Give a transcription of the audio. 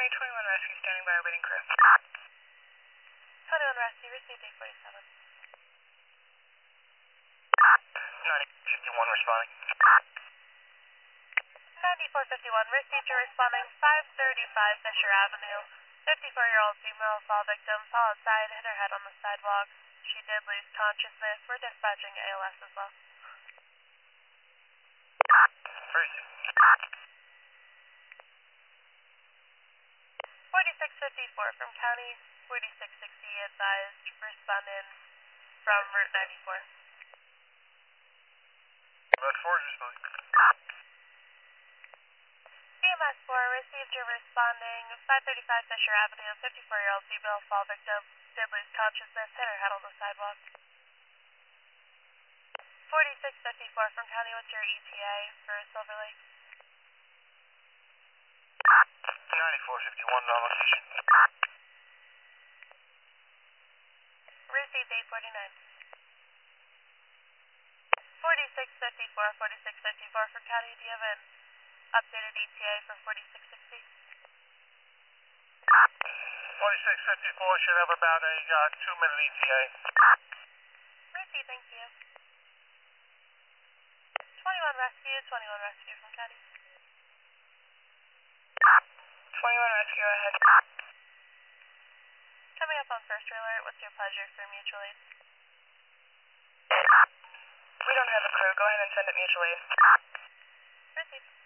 County 21 Rescue standing by awaiting crew. 21 Rescue, received 847. 9051 responding. 9451, received your responding 535 Fisher Avenue. 54-year-old female fall victim, fell outside, hit her head on the sidewalk. She did lose consciousness. We're dispatching ALS as well. 4654 from County 4660 advised respondent from Route 94. Route 4 is responding. EMS 4 received your responding 535 Fisher Avenue. 54-year-old female fall victim did lose consciousness, hit her head on the sidewalk. 4654 from County, what's your ETA for Silver Lake? 9451 on location. Received 849. 4654 from County, do you have an updated ETA for 4660? 4654 should have about a 2-minute ETA. Received, thank you. 21 Rescue from County. 21 Rescue, go ahead. Coming up on first alert, what's your pleasure for mutual aid? We don't have a crew. Go ahead and send it mutual aid. Received.